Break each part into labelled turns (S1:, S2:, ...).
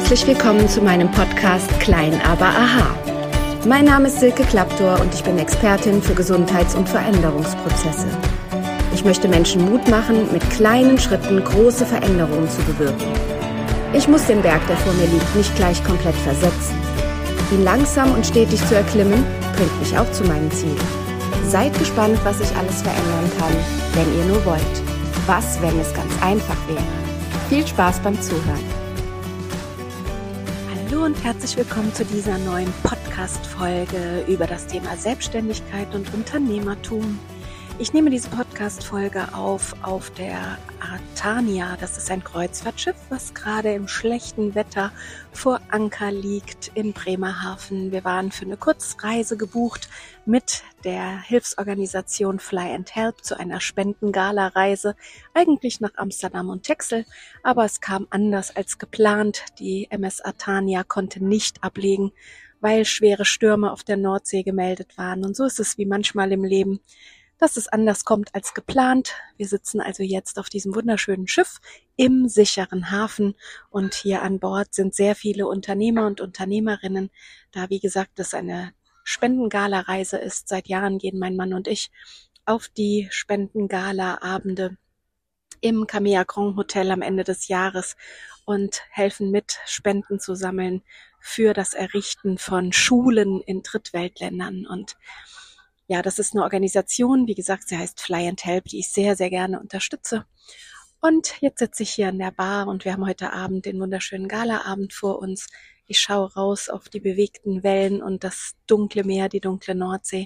S1: Herzlich willkommen zu meinem Podcast Klein aber Aha. Mein Name ist Silke Klaptor und ich bin Expertin für Gesundheits- und Veränderungsprozesse. Ich möchte Menschen Mut machen, mit kleinen Schritten große Veränderungen zu bewirken. Ich muss den Berg, der vor mir liegt, nicht gleich komplett versetzen. Ihn langsam und stetig zu erklimmen, bringt mich auch zu meinen Zielen. Seid gespannt, was sich alles verändern kann, wenn ihr nur wollt. Was, wenn es ganz einfach wäre? Viel Spaß beim Zuhören.
S2: Hallo und herzlich willkommen zu dieser neuen Podcast-Folge über das Thema Selbstständigkeit und Unternehmertum. Ich nehme diese Podcast-Folge auf der Artania. Das ist ein Kreuzfahrtschiff, was gerade im schlechten Wetter vor Anker liegt in Bremerhaven. Wir waren für eine Kurzreise gebucht mit der Hilfsorganisation Fly and Help zu einer Spendengala-Reise, eigentlich nach Amsterdam und Texel, aber es kam anders als geplant. Die MS Artania konnte nicht ablegen, weil schwere Stürme auf der Nordsee gemeldet waren. Und so ist es wie manchmal im Leben, dass es anders kommt als geplant. Wir sitzen also jetzt auf diesem wunderschönen Schiff im sicheren Hafen und hier an Bord sind sehr viele Unternehmer und Unternehmerinnen. Da, wie gesagt, es eine Spendengala-Reise ist, seit Jahren gehen mein Mann und ich auf die Spendengala-Abende im Camea Grand Hotel am Ende des Jahres und helfen mit, Spenden zu sammeln für das Errichten von Schulen in Drittweltländern. Und ja, das ist eine Organisation, wie gesagt, sie heißt Fly and Help, die ich sehr, sehr gerne unterstütze. Und jetzt sitze ich hier in der Bar und wir haben heute Abend den wunderschönen Galaabend vor uns. Ich schaue raus auf die bewegten Wellen und das dunkle Meer, die dunkle Nordsee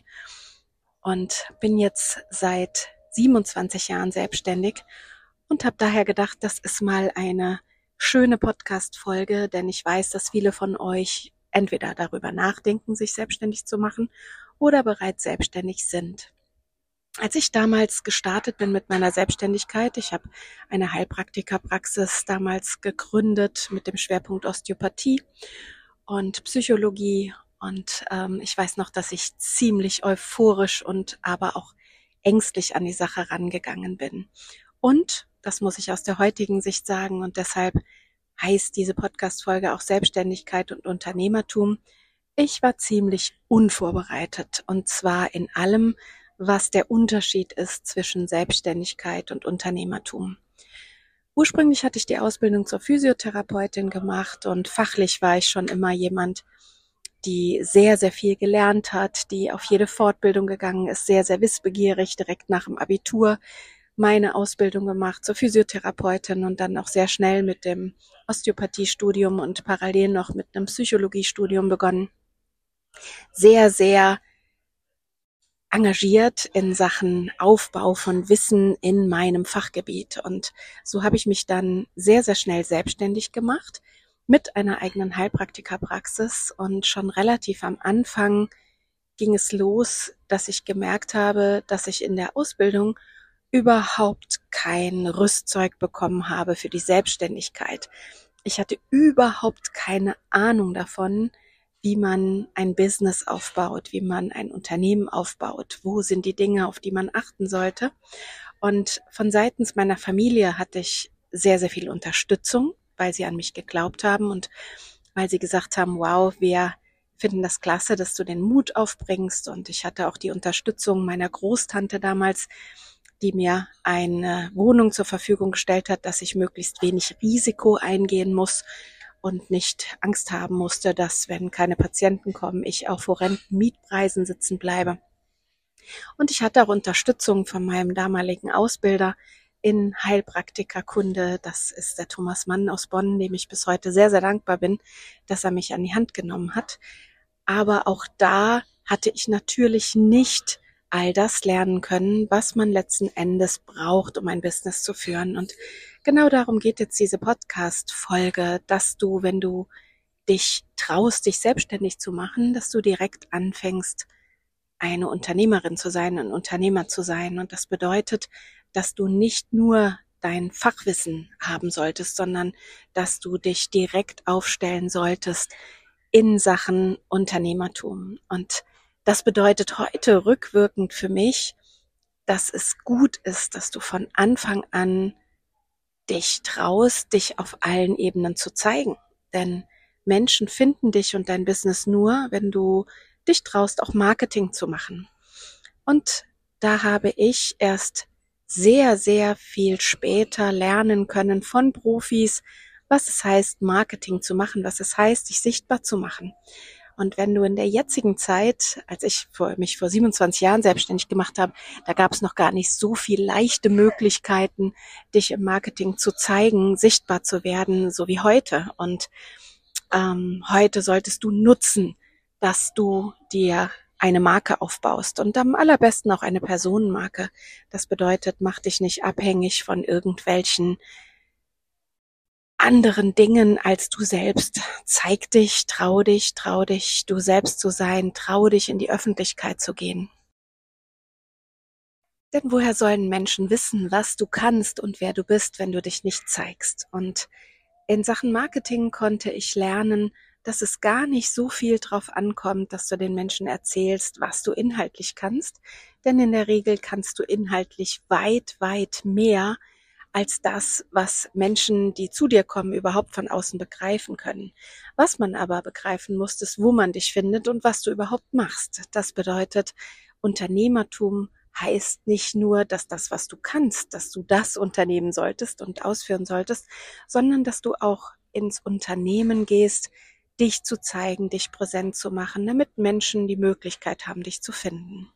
S2: und bin jetzt seit 27 Jahren selbstständig und habe daher gedacht, das ist mal eine schöne Podcast-Folge, denn ich weiß, dass viele von euch entweder darüber nachdenken, sich selbstständig zu machen oder bereits selbstständig sind. Als ich damals gestartet bin mit meiner Selbstständigkeit, ich habe eine Heilpraktikerpraxis damals gegründet mit dem Schwerpunkt Osteopathie und Psychologie und ich weiß noch, dass ich ziemlich euphorisch und aber auch ängstlich an die Sache rangegangen bin. Und, das muss ich aus der heutigen Sicht sagen und deshalb heißt diese Podcast-Folge auch Selbstständigkeit und Unternehmertum. Ich war ziemlich unvorbereitet und zwar in allem, was der Unterschied ist zwischen Selbstständigkeit und Unternehmertum. Ursprünglich hatte ich die Ausbildung zur Physiotherapeutin gemacht und fachlich war ich schon immer jemand, die sehr, sehr viel gelernt hat, die auf jede Fortbildung gegangen ist, sehr, sehr wissbegierig, direkt nach dem Abitur meine Ausbildung gemacht zur Physiotherapeutin und dann auch sehr schnell mit dem Osteopathiestudium und parallel noch mit einem Psychologiestudium begonnen. Sehr, sehr engagiert in Sachen Aufbau von Wissen in meinem Fachgebiet. Und so habe ich mich dann sehr, sehr schnell selbstständig gemacht mit einer eigenen Heilpraktikerpraxis. Und schon relativ am Anfang ging es los, dass ich gemerkt habe, dass ich in der Ausbildung überhaupt kein Rüstzeug bekommen habe für die Selbstständigkeit. Ich hatte überhaupt keine Ahnung davon, wie man ein Business aufbaut, wie man ein Unternehmen aufbaut, wo sind die Dinge, auf die man achten sollte. Und von seitens meiner Familie hatte ich sehr, sehr viel Unterstützung, weil sie an mich geglaubt haben und weil sie gesagt haben, wow, wir finden das klasse, dass du den Mut aufbringst. Und ich hatte auch die Unterstützung meiner Großtante damals, die mir eine Wohnung zur Verfügung gestellt hat, dass ich möglichst wenig Risiko eingehen muss und nicht Angst haben musste, dass, wenn keine Patienten kommen, ich auf horrenden Mietpreisen sitzen bleibe. Und ich hatte auch Unterstützung von meinem damaligen Ausbilder in Heilpraktikerkunde. Das ist der Thomas Mann aus Bonn, dem ich bis heute sehr, sehr dankbar bin, dass er mich an die Hand genommen hat. Aber auch da hatte ich natürlich nicht all das lernen können, was man letzten Endes braucht, um ein Business zu führen. Und genau darum geht jetzt diese Podcast-Folge, dass du, wenn du dich traust, dich selbstständig zu machen, dass du direkt anfängst, eine Unternehmerin zu sein, ein Unternehmer zu sein. Und das bedeutet, dass du nicht nur dein Fachwissen haben solltest, sondern dass du dich direkt aufstellen solltest in Sachen Unternehmertum. Und das bedeutet heute rückwirkend für mich, dass es gut ist, dass du von Anfang an dich traust, dich auf allen Ebenen zu zeigen. Denn Menschen finden dich und dein Business nur, wenn du dich traust, auch Marketing zu machen. Und da habe ich erst sehr, sehr viel später lernen können von Profis, was es heißt, Marketing zu machen, was es heißt, dich sichtbar zu machen. Und wenn du in der jetzigen Zeit, als ich mich vor 27 Jahren selbstständig gemacht habe, da gab es noch gar nicht so viel leichte Möglichkeiten, dich im Marketing zu zeigen, sichtbar zu werden, so wie heute. Und heute solltest du nutzen, dass du dir eine Marke aufbaust und am allerbesten auch eine Personenmarke. Das bedeutet, mach dich nicht abhängig von irgendwelchen anderen Dingen als du selbst. Zeig dich, trau dich, du selbst zu sein, trau dich, in die Öffentlichkeit zu gehen. Denn woher sollen Menschen wissen, was du kannst und wer du bist, wenn du dich nicht zeigst? Und in Sachen Marketing konnte ich lernen, dass es gar nicht so viel drauf ankommt, dass du den Menschen erzählst, was du inhaltlich kannst. Denn in der Regel kannst du inhaltlich weit, weit mehr als das, was Menschen, die zu dir kommen, überhaupt von außen begreifen können. Was man aber begreifen muss, ist, wo man dich findet und was du überhaupt machst. Das bedeutet, Unternehmertum heißt nicht nur, dass das, was du kannst, dass du das unternehmen solltest und ausführen solltest, sondern dass du auch ins Unternehmen gehst, dich zu zeigen, dich präsent zu machen, damit Menschen die Möglichkeit haben, dich zu finden.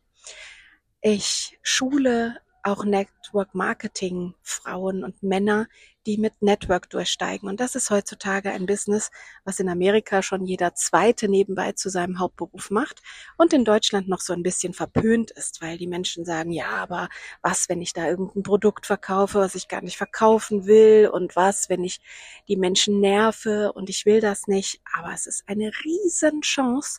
S2: Ich schule auch Network Marketing Frauen und Männer, die mit Network durchsteigen. Und das ist heutzutage ein Business, was in Amerika schon jeder Zweite nebenbei zu seinem Hauptberuf macht und in Deutschland noch so ein bisschen verpönt ist, weil die Menschen sagen, ja, aber was, wenn ich da irgendein Produkt verkaufe, was ich gar nicht verkaufen will, und was, wenn ich die Menschen nerve, und ich will das nicht. Aber es ist eine Riesenchance,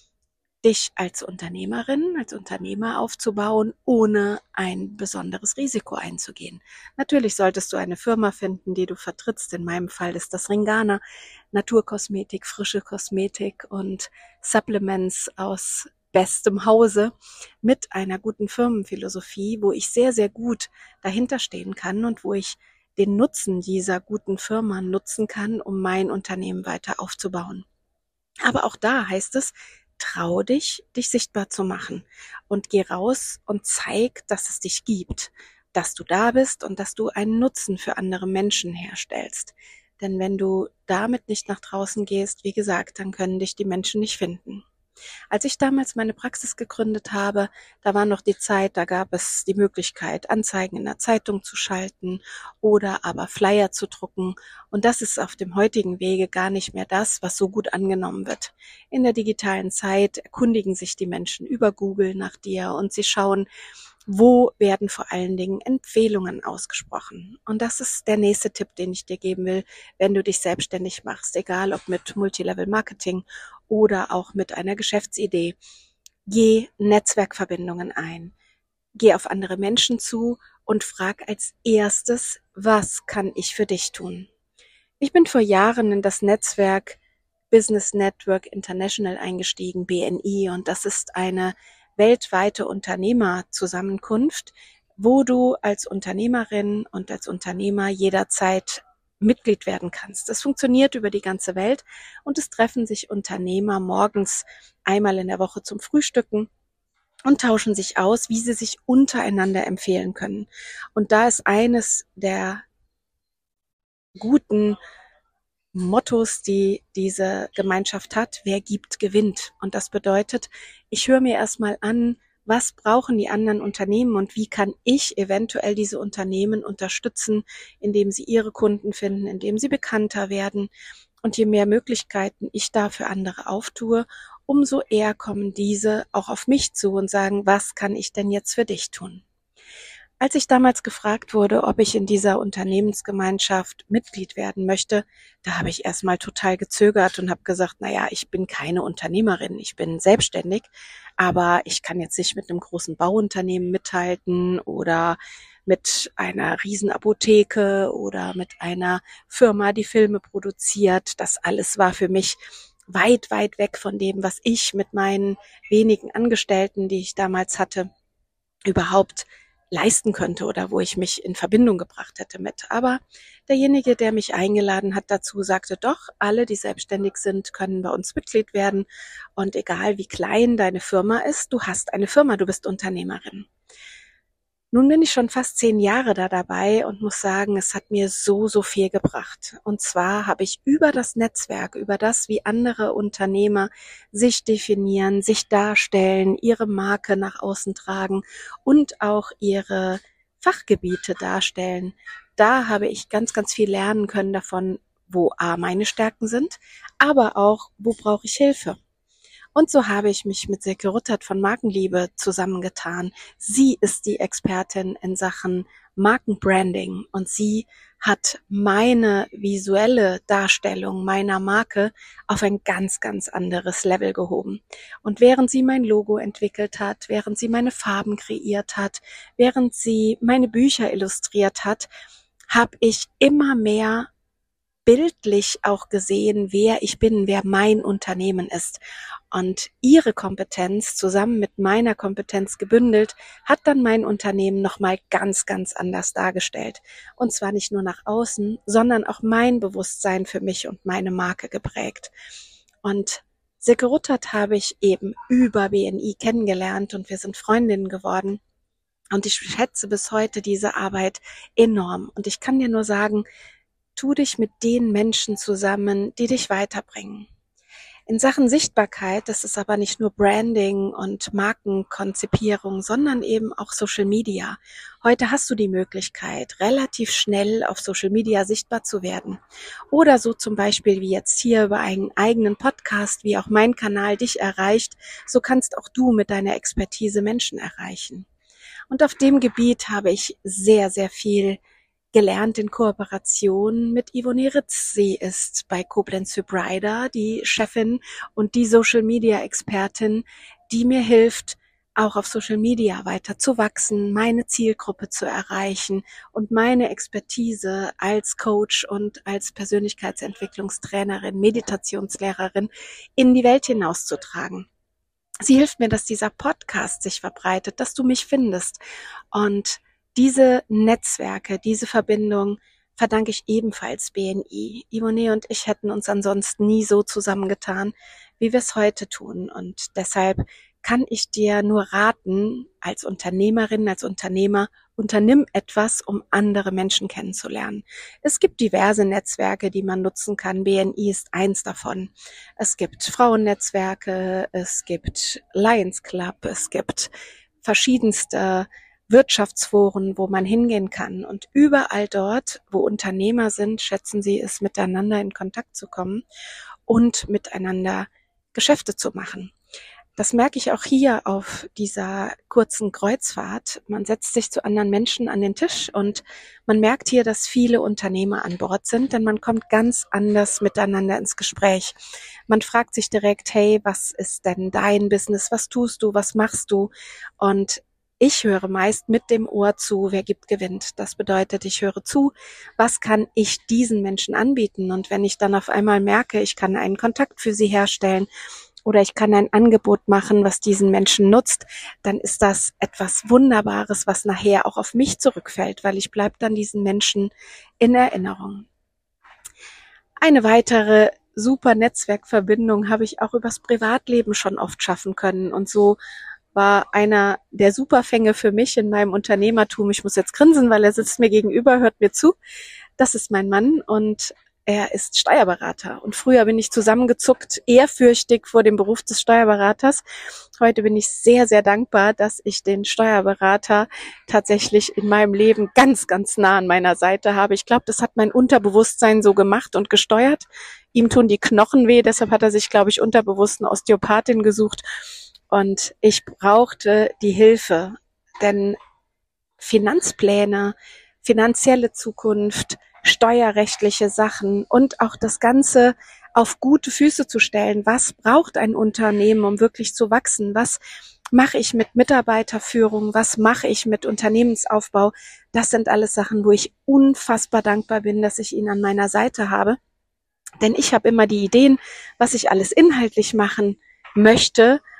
S2: dich als Unternehmerin, als Unternehmer aufzubauen, ohne ein besonderes Risiko einzugehen. Natürlich solltest du eine Firma finden, die du vertrittst. In meinem Fall ist das Ringana, Naturkosmetik, frische Kosmetik und Supplements aus bestem Hause mit einer guten Firmenphilosophie, wo ich sehr, sehr gut dahinter stehen kann und wo ich den Nutzen dieser guten Firma nutzen kann, um mein Unternehmen weiter aufzubauen. Aber auch da heißt es, trau dich, dich sichtbar zu machen und geh raus und zeig, dass es dich gibt, dass du da bist und dass du einen Nutzen für andere Menschen herstellst. Denn wenn du damit nicht nach draußen gehst, wie gesagt, dann können dich die Menschen nicht finden. Als ich damals meine Praxis gegründet habe, da war noch die Zeit, da gab es die Möglichkeit, Anzeigen in der Zeitung zu schalten oder aber Flyer zu drucken. Und das ist auf dem heutigen Wege gar nicht mehr das, was so gut angenommen wird. In der digitalen Zeit erkundigen sich die Menschen über Google nach dir und sie schauen, wo werden vor allen Dingen Empfehlungen ausgesprochen. Und das ist der nächste Tipp, den ich dir geben will, wenn du dich selbstständig machst, egal ob mit Multilevel-Marketing oder auch mit einer Geschäftsidee. Geh Netzwerkverbindungen ein. Geh auf andere Menschen zu und frag als erstes, was kann ich für dich tun? Ich bin vor Jahren in das Netzwerk Business Network International eingestiegen, BNI, und das ist eine weltweite Unternehmerzusammenkunft, wo du als Unternehmerin und als Unternehmer jederzeit Mitglied werden kannst. Das funktioniert über die ganze Welt und es treffen sich Unternehmer morgens einmal in der Woche zum Frühstücken und tauschen sich aus, wie sie sich untereinander empfehlen können. Und da ist eines der guten Mottos, die diese Gemeinschaft hat: wer gibt, gewinnt. Und das bedeutet, ich höre mir erstmal an, was brauchen die anderen Unternehmen und wie kann ich eventuell diese Unternehmen unterstützen, indem sie ihre Kunden finden, indem sie bekannter werden. Und je mehr Möglichkeiten ich da für andere auftue, umso eher kommen diese auch auf mich zu und sagen, was kann ich denn jetzt für dich tun? Als ich damals gefragt wurde, ob ich in dieser Unternehmensgemeinschaft Mitglied werden möchte, da habe ich erstmal total gezögert und habe gesagt, naja, ich bin keine Unternehmerin, ich bin selbstständig, aber ich kann jetzt nicht mit einem großen Bauunternehmen mithalten oder mit einer Riesenapotheke oder mit einer Firma, die Filme produziert. Das alles war für mich weit, weit weg von dem, was ich mit meinen wenigen Angestellten, die ich damals hatte, überhaupt leisten könnte oder wo ich mich in Verbindung gebracht hätte mit. Aber derjenige, der mich eingeladen hat dazu, sagte doch, alle, die selbstständig sind, können bei uns Mitglied werden. Und egal wie klein deine Firma ist, du hast eine Firma, du bist Unternehmerin. Nun bin ich schon fast 10 Jahre da dabei und muss sagen, es hat mir so viel gebracht. Und zwar habe ich über das Netzwerk, über das, wie andere Unternehmer sich definieren, sich darstellen, ihre Marke nach außen tragen und auch ihre Fachgebiete darstellen. Da habe ich ganz viel lernen können davon, wo meine Stärken sind, aber auch, wo brauche ich Hilfe. Und so habe ich mich mit Silke Ruttert von Markenliebe zusammengetan. Sie ist die Expertin in Sachen Markenbranding und sie hat meine visuelle Darstellung meiner Marke auf ein ganz anderes Level gehoben. Und während sie mein Logo entwickelt hat, während sie meine Farben kreiert hat, während sie meine Bücher illustriert hat, habe ich immer mehr bildlich auch gesehen, wer ich bin, wer mein Unternehmen ist. Und ihre Kompetenz zusammen mit meiner Kompetenz gebündelt, hat dann mein Unternehmen nochmal ganz anders dargestellt. Und zwar nicht nur nach außen, sondern auch mein Bewusstsein für mich und meine Marke geprägt. Und Silke Ruttert habe ich eben über BNI kennengelernt und wir sind Freundinnen geworden. Und ich schätze bis heute diese Arbeit enorm. Und ich kann dir nur sagen, tu dich mit den Menschen zusammen, die dich weiterbringen. In Sachen Sichtbarkeit, das ist aber nicht nur Branding und Markenkonzipierung, sondern eben auch Social Media. Heute hast du die Möglichkeit, relativ schnell auf Social Media sichtbar zu werden. Oder so zum Beispiel wie jetzt hier über einen eigenen Podcast, wie auch mein Kanal dich erreicht, so kannst auch du mit deiner Expertise Menschen erreichen. Und auf dem Gebiet habe ich sehr viel gelernt in Kooperation mit Yvonne Ritz. Sie ist bei Koblenz Hybrida die Chefin und die Social-Media-Expertin, die mir hilft, auch auf Social Media weiter zu wachsen, meine Zielgruppe zu erreichen und meine Expertise als Coach und als Persönlichkeitsentwicklungstrainerin, Meditationslehrerin in die Welt hinauszutragen. Sie hilft mir, dass dieser Podcast sich verbreitet, dass du mich findest. Und diese Netzwerke, diese Verbindung verdanke ich ebenfalls BNI. Yvonne und ich hätten uns ansonsten nie so zusammengetan, wie wir es heute tun. Und deshalb kann ich dir nur raten, als Unternehmerin, als Unternehmer, unternimm etwas, um andere Menschen kennenzulernen. Es gibt diverse Netzwerke, die man nutzen kann. BNI ist eins davon. Es gibt Frauennetzwerke, es gibt Lions Club, es gibt verschiedenste Wirtschaftsforen, wo man hingehen kann. Und überall dort, wo Unternehmer sind, schätzen sie es, miteinander in Kontakt zu kommen und miteinander Geschäfte zu machen. Das merke ich auch hier auf dieser kurzen Kreuzfahrt. Man setzt sich zu anderen Menschen an den Tisch und man merkt hier, dass viele Unternehmer an Bord sind, denn man kommt ganz anders miteinander ins Gespräch. Man fragt sich direkt, hey, was ist denn dein Business? Was tust du? Was machst du? Und ich höre meist mit dem Ohr zu, wer gibt, gewinnt. Das bedeutet, ich höre zu, was kann ich diesen Menschen anbieten? Und wenn ich dann auf einmal merke, ich kann einen Kontakt für sie herstellen oder ich kann ein Angebot machen, was diesen Menschen nutzt, dann ist das etwas Wunderbares, was nachher auch auf mich zurückfällt, weil ich bleibe dann diesen Menschen in Erinnerung. Eine weitere super Netzwerkverbindung habe ich auch übers Privatleben schon oft schaffen können und so war einer der Superfänge für mich in meinem Unternehmertum. Ich muss jetzt grinsen, weil er sitzt mir gegenüber, hört mir zu. Das ist mein Mann und er ist Steuerberater. Und früher bin ich zusammengezuckt, ehrfürchtig vor dem Beruf des Steuerberaters. Heute bin ich sehr dankbar, dass ich den Steuerberater tatsächlich in meinem Leben ganz nah an meiner Seite habe. Ich glaube, das hat mein Unterbewusstsein so gemacht und gesteuert. Ihm tun die Knochen weh, deshalb hat er sich, glaube ich, unterbewusst eine Osteopathin gesucht. Und ich brauchte die Hilfe, denn Finanzpläne, finanzielle Zukunft, steuerrechtliche Sachen und auch das Ganze auf gute Füße zu stellen. Was braucht ein Unternehmen, um wirklich zu wachsen? Was mache ich mit Mitarbeiterführung? Was mache ich mit Unternehmensaufbau? Das sind alles Sachen, wo ich unfassbar dankbar bin, dass ich ihn an meiner Seite habe. Denn ich habe immer die Ideen, was ich alles inhaltlich machen möchte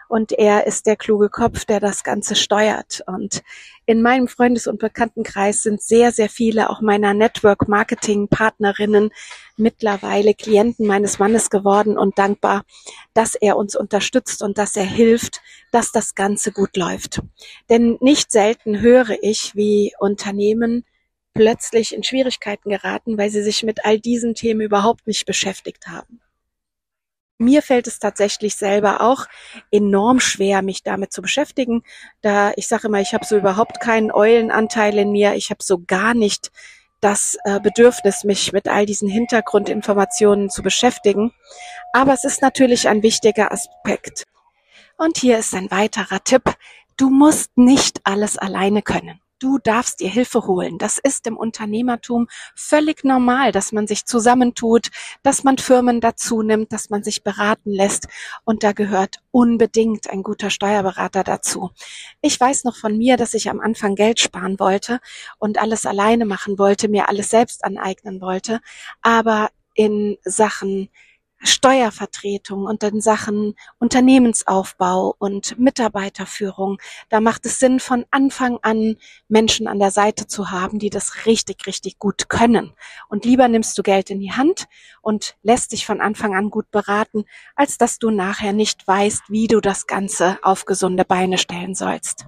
S2: und er ist der kluge Kopf, der das Ganze steuert. Und in meinem Freundes- und Bekanntenkreis sind sehr, sehr viele auch meiner Network-Marketing-Partnerinnen mittlerweile Klienten meines Mannes geworden und dankbar, dass er uns unterstützt und dass er hilft, dass das Ganze gut läuft. Denn nicht selten höre ich, wie Unternehmen plötzlich in Schwierigkeiten geraten, weil sie sich mit all diesen Themen überhaupt nicht beschäftigt haben. Mir fällt es tatsächlich selber auch enorm schwer, mich damit zu beschäftigen. Da ich sage immer, ich habe so überhaupt keinen Eulenanteil in mir. Ich habe so gar nicht das Bedürfnis, mich mit all diesen Hintergrundinformationen zu beschäftigen. Aber es ist natürlich ein wichtiger Aspekt. Und hier ist ein weiterer Tipp. Du musst nicht alles alleine können. Du darfst dir Hilfe holen. Das ist im Unternehmertum völlig normal, dass man sich zusammentut, dass man Firmen dazu nimmt, dass man sich beraten lässt. Und da gehört unbedingt ein guter Steuerberater dazu. Ich weiß noch von mir, dass ich am Anfang Geld sparen wollte und alles alleine machen wollte, mir alles selbst aneignen wollte. Aber in Sachen Steuervertretung und in Sachen Unternehmensaufbau und Mitarbeiterführung, da macht es Sinn, von Anfang an Menschen an der Seite zu haben, die das richtig, richtig gut können. Und lieber nimmst du Geld in die Hand und lässt dich von Anfang an gut beraten, als dass du nachher nicht weißt, wie du das Ganze auf gesunde Beine stellen sollst.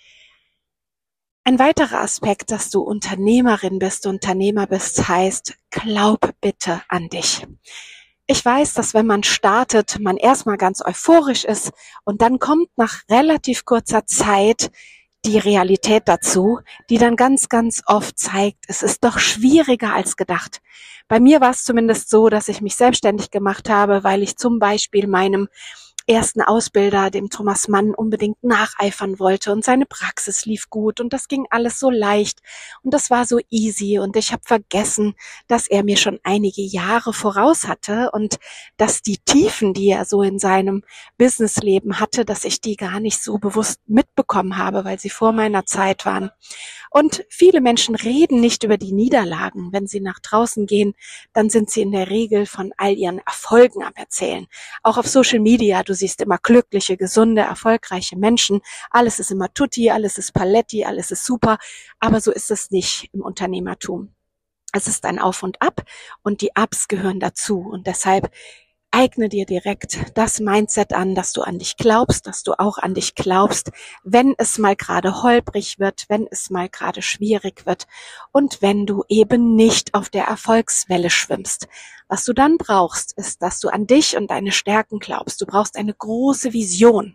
S2: Ein weiterer Aspekt, dass du Unternehmerin bist, Unternehmer bist, heißt, glaub bitte an dich. Ich weiß, dass wenn man startet, man erstmal ganz euphorisch ist und dann kommt nach relativ kurzer Zeit die Realität dazu, die dann ganz, ganz oft zeigt, es ist doch schwieriger als gedacht. Bei mir war es zumindest so, dass ich mich selbstständig gemacht habe, weil ich zum Beispiel meinem ersten Ausbilder, dem Thomas Mann, unbedingt nacheifern wollte und seine Praxis lief gut und das ging alles so leicht und das war so easy und ich habe vergessen, dass er mir schon einige Jahre voraus hatte und dass die Tiefen, die er so in seinem Businessleben hatte, dass ich die gar nicht so bewusst mitbekommen habe, weil sie vor meiner Zeit waren. Und viele Menschen reden nicht über die Niederlagen. Wenn sie nach draußen gehen, dann sind sie in der Regel von all ihren Erfolgen am Erzählen. Auch auf Social Media, du siehst immer glückliche, gesunde, erfolgreiche Menschen. Alles ist immer tutti, alles ist paletti, alles ist super. Aber so ist es nicht im Unternehmertum. Es ist ein Auf und Ab und die Ups gehören dazu. Und deshalb eigne dir direkt das Mindset an, dass du an dich glaubst, dass du auch an dich glaubst, wenn es mal gerade holprig wird, wenn es mal gerade schwierig wird und wenn du eben nicht auf der Erfolgswelle schwimmst. Was du dann brauchst, ist, dass du an dich und deine Stärken glaubst. Du brauchst eine große Vision.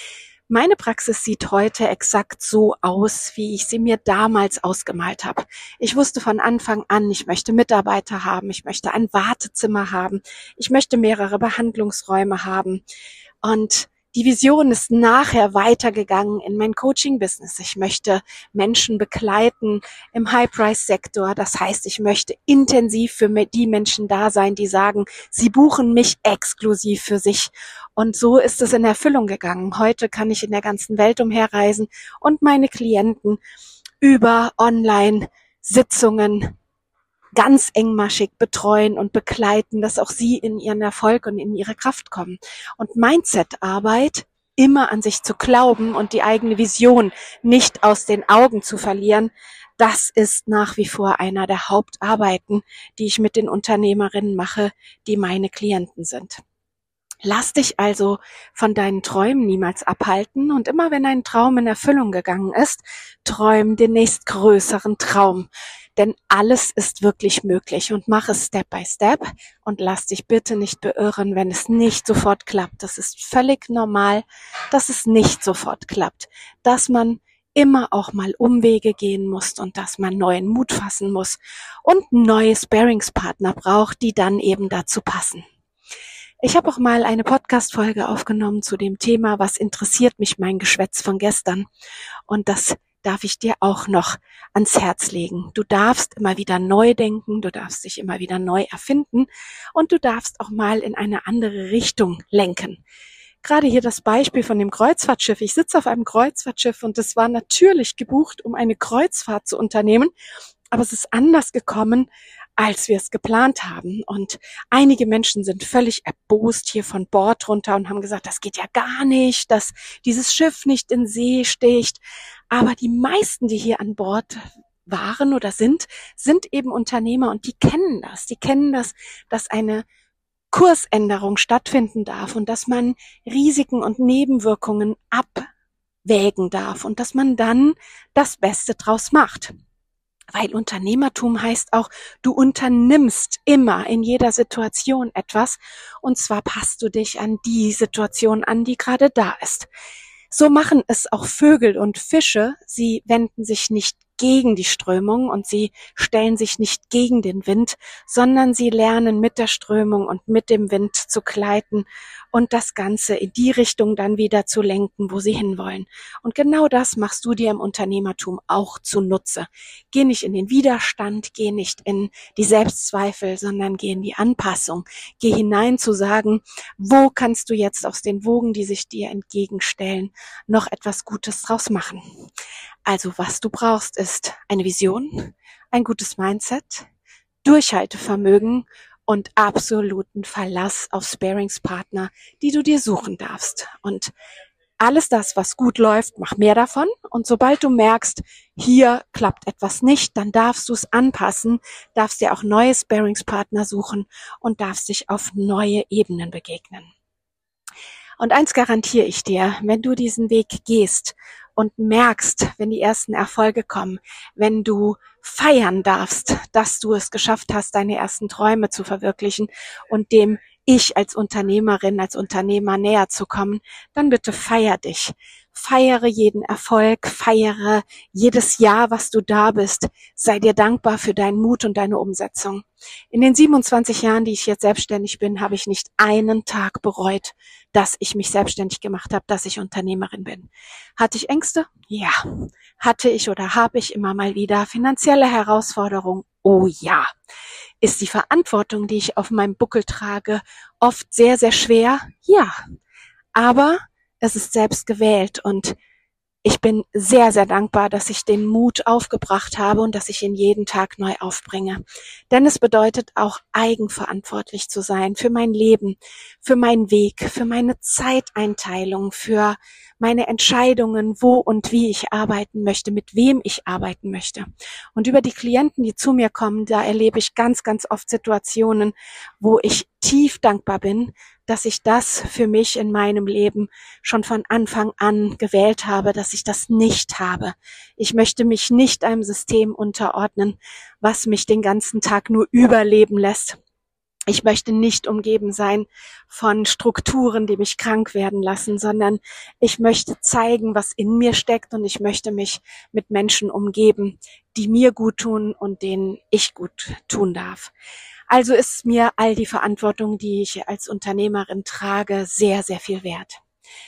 S2: Meine Praxis sieht heute exakt so aus, wie ich sie mir damals ausgemalt habe. Ich wusste von Anfang an, ich möchte Mitarbeiter haben, ich möchte ein Wartezimmer haben, ich möchte mehrere Behandlungsräume haben. Und die Vision ist nachher weitergegangen in mein Coaching-Business. Ich möchte Menschen begleiten im High-Price-Sektor. Das heißt, ich möchte intensiv für die Menschen da sein, die sagen, sie buchen mich exklusiv für sich. Und so ist es in Erfüllung gegangen. Heute kann ich in der ganzen Welt umherreisen und meine Klienten über Online-Sitzungen ganz engmaschig betreuen und begleiten, dass auch sie in ihren Erfolg und in ihre Kraft kommen. Und Mindset-Arbeit, immer an sich zu glauben und die eigene Vision nicht aus den Augen zu verlieren, das ist nach wie vor einer der Hauptarbeiten, die ich mit den Unternehmerinnen mache, die meine Klienten sind. Lass dich also von deinen Träumen niemals abhalten und immer wenn ein Traum in Erfüllung gegangen ist, träum den nächstgrößeren Traum. Denn alles ist wirklich möglich und mach es Step by Step und lass dich bitte nicht beirren, wenn es nicht sofort klappt. Das ist völlig normal, dass es nicht sofort klappt, dass man immer auch mal Umwege gehen muss und dass man neuen Mut fassen muss und neue Sparringspartner braucht, die dann eben dazu passen. Ich habe auch mal eine Podcast-Folge aufgenommen zu dem Thema, was interessiert mich mein Geschwätz von gestern? Und das darf ich dir auch noch ans Herz legen. Du darfst immer wieder neu denken, du darfst dich immer wieder neu erfinden und du darfst auch mal in eine andere Richtung lenken. Gerade hier das Beispiel von dem Kreuzfahrtschiff. Ich sitze auf einem Kreuzfahrtschiff und es war natürlich gebucht, um eine Kreuzfahrt zu unternehmen, aber es ist anders gekommen, als wir es geplant haben. Und einige Menschen sind völlig erbost hier von Bord runter und haben gesagt, das geht ja gar nicht, dass dieses Schiff nicht in See sticht. Aber die meisten, die hier an Bord waren oder sind eben Unternehmer und die kennen das. Die kennen das, dass eine Kursänderung stattfinden darf und dass man Risiken und Nebenwirkungen abwägen darf und dass man dann das Beste draus macht. Weil Unternehmertum heißt auch, du unternimmst immer in jeder Situation etwas und zwar passt du dich an die Situation an, die gerade da ist. So machen es auch Vögel und Fische. Sie wenden sich nicht gegen die Strömung und sie stellen sich nicht gegen den Wind, sondern sie lernen mit der Strömung und mit dem Wind zu gleiten und das Ganze in die Richtung dann wieder zu lenken, wo sie hinwollen. Und genau das machst du dir im Unternehmertum auch zunutze. Geh nicht in den Widerstand, geh nicht in die Selbstzweifel, sondern geh in die Anpassung. Geh hinein zu sagen, wo kannst du jetzt aus den Wogen, die sich dir entgegenstellen, noch etwas Gutes draus machen. Also was du brauchst, ist eine Vision, ein gutes Mindset, Durchhaltevermögen und absoluten Verlass auf Sparingspartner, die du dir suchen darfst. Und alles das, was gut läuft, mach mehr davon. Und sobald du merkst, hier klappt etwas nicht, dann darfst du es anpassen, darfst dir auch neue Sparingspartner suchen und darfst dich auf neue Ebenen begegnen. Und eins garantiere ich dir, wenn du diesen Weg gehst und merkst, wenn die ersten Erfolge kommen, wenn du feiern darfst, dass du es geschafft hast, deine ersten Träume zu verwirklichen und dem Ich als Unternehmerin, als Unternehmer näher zu kommen, dann bitte feier dich. Feiere jeden Erfolg, feiere jedes Jahr, was du da bist. Sei dir dankbar für deinen Mut und deine Umsetzung. In den 27 Jahren, die ich jetzt selbstständig bin, habe ich nicht einen Tag bereut, dass ich mich selbstständig gemacht habe, dass ich Unternehmerin bin. Hatte ich Ängste? Ja. Hatte ich oder habe ich immer mal wieder finanzielle Herausforderungen? Oh ja. Ist die Verantwortung, die ich auf meinem Buckel trage, oft sehr, sehr schwer? Ja. Aber es ist selbst gewählt und ich bin sehr, sehr dankbar, dass ich den Mut aufgebracht habe und dass ich ihn jeden Tag neu aufbringe. Denn es bedeutet auch eigenverantwortlich zu sein für mein Leben, für meinen Weg, für meine Zeiteinteilung, für meine Entscheidungen, wo und wie ich arbeiten möchte, mit wem ich arbeiten möchte. Und über die Klienten, die zu mir kommen, da erlebe ich ganz, ganz oft Situationen, wo ich tief dankbar bin, dass ich das für mich in meinem Leben schon von Anfang an gewählt habe, dass ich das nicht habe. Ich möchte mich nicht einem System unterordnen, was mich den ganzen Tag nur überleben lässt. Ich möchte nicht umgeben sein von Strukturen, die mich krank werden lassen, sondern ich möchte zeigen, was in mir steckt und ich möchte mich mit Menschen umgeben, die mir gut tun und denen ich gut tun darf. Also ist mir all die Verantwortung, die ich als Unternehmerin trage, sehr, sehr viel wert.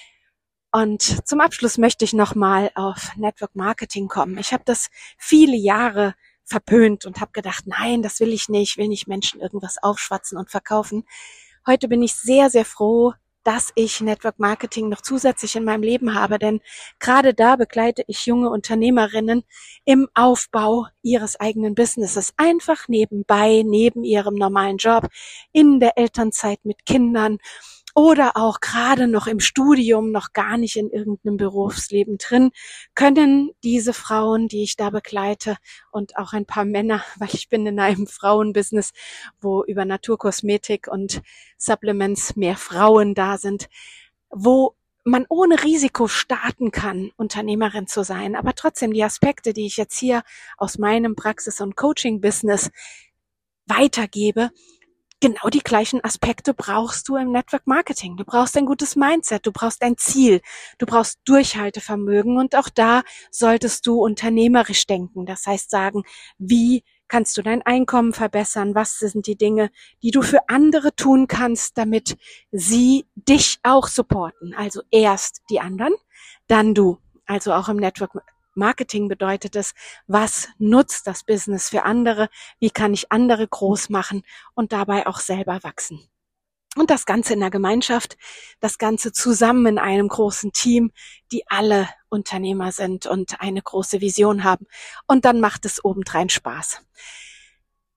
S2: Und zum Abschluss möchte ich nochmal auf Network Marketing kommen. Ich habe das viele Jahre verpönt und habe gedacht, nein, das will ich nicht, will nicht Menschen irgendwas aufschwatzen und verkaufen. Heute bin ich sehr, sehr froh, dass ich Network Marketing noch zusätzlich in meinem Leben habe, denn gerade da begleite ich junge Unternehmerinnen im Aufbau ihres eigenen Businesses, einfach nebenbei, neben ihrem normalen Job, in der Elternzeit mit Kindern oder auch gerade noch im Studium, noch gar nicht in irgendeinem Berufsleben drin, können diese Frauen, die ich da begleite und auch ein paar Männer, weil ich bin in einem Frauenbusiness, wo über Naturkosmetik und Supplements mehr Frauen da sind, wo man ohne Risiko starten kann, Unternehmerin zu sein, aber trotzdem die Aspekte, die ich jetzt hier aus meinem Praxis- und Coaching-Business weitergebe, genau die gleichen Aspekte brauchst du im Network Marketing. Du brauchst ein gutes Mindset, du brauchst ein Ziel, du brauchst Durchhaltevermögen und auch da solltest du unternehmerisch denken. Das heißt sagen, wie kannst du dein Einkommen verbessern? Was sind die Dinge, die du für andere tun kannst, damit sie dich auch supporten? Also erst die anderen, dann du. Also auch im Network Marketing bedeutet es, was nutzt das Business für andere? Wie kann ich andere groß machen und dabei auch selber wachsen? Und das Ganze in der Gemeinschaft, das Ganze zusammen in einem großen Team, die alle Unternehmer sind und eine große Vision haben. Und dann macht es obendrein Spaß.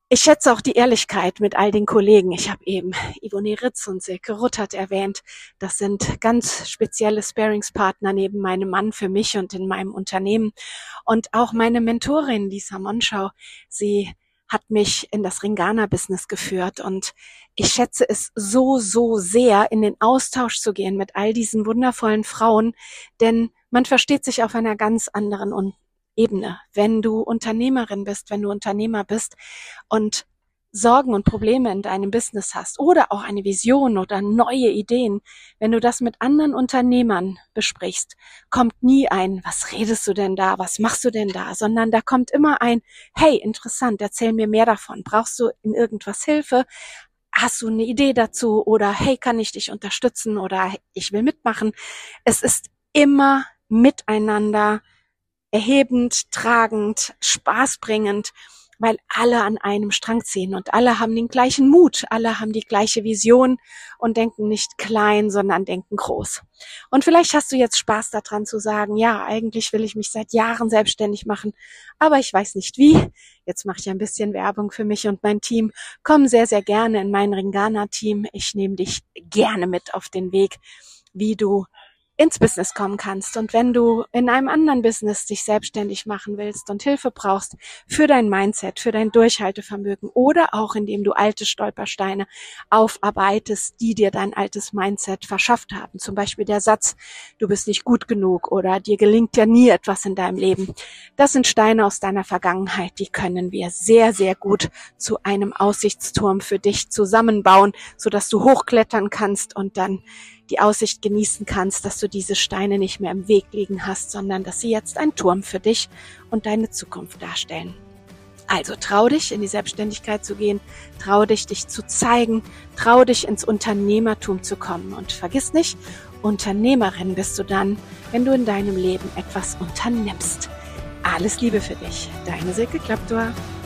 S2: Ich schätze auch die Ehrlichkeit mit all den Kollegen. Ich habe eben Ivonie Ritz und Silke Ruttert erwähnt. Das sind ganz spezielle Sparingspartner neben meinem Mann für mich und in meinem Unternehmen. Und auch meine Mentorin Lisa Monschau, sie hat mich in das Ringana-Business geführt. Und ich schätze es so, so sehr, in den Austausch zu gehen mit all diesen wundervollen Frauen, denn man versteht sich auf einer ganz anderen Ebene. Wenn du Unternehmerin bist, wenn du Unternehmer bist und Sorgen und Probleme in deinem Business hast oder auch eine Vision oder neue Ideen, wenn du das mit anderen Unternehmern besprichst, kommt nie ein, was redest du denn da, was machst du denn da, sondern da kommt immer ein, hey, interessant, erzähl mir mehr davon, brauchst du in irgendwas Hilfe, hast du eine Idee dazu oder hey, kann ich dich unterstützen oder ich will mitmachen. Es ist immer miteinander erhebend, tragend, spaßbringend, weil alle an einem Strang ziehen und alle haben den gleichen Mut, alle haben die gleiche Vision und denken nicht klein, sondern denken groß. Und vielleicht hast du jetzt Spaß daran zu sagen, ja, eigentlich will ich mich seit Jahren selbstständig machen, aber ich weiß nicht wie. Jetzt mache ich ein bisschen Werbung für mich und mein Team. Komm sehr, sehr gerne in mein Ringana-Team. Ich nehme dich gerne mit auf den Weg, wie du ins Business kommen kannst. Und wenn du in einem anderen Business dich selbstständig machen willst und Hilfe brauchst für dein Mindset, für dein Durchhaltevermögen oder auch indem du alte Stolpersteine aufarbeitest, die dir dein altes Mindset verschafft haben. Zum Beispiel der Satz, du bist nicht gut genug oder dir gelingt ja nie etwas in deinem Leben. Das sind Steine aus deiner Vergangenheit, die können wir sehr, sehr gut zu einem Aussichtsturm für dich zusammenbauen, sodass du hochklettern kannst und dann die Aussicht genießen kannst, dass du diese Steine nicht mehr im Weg liegen hast, sondern dass sie jetzt ein Turm für dich und deine Zukunft darstellen. Also trau dich, in die Selbstständigkeit zu gehen, trau dich, dich zu zeigen, trau dich, ins Unternehmertum zu kommen. Und vergiss nicht, Unternehmerin bist du dann, wenn du in deinem Leben etwas unternimmst. Alles Liebe für dich, deine Silke Klaptor.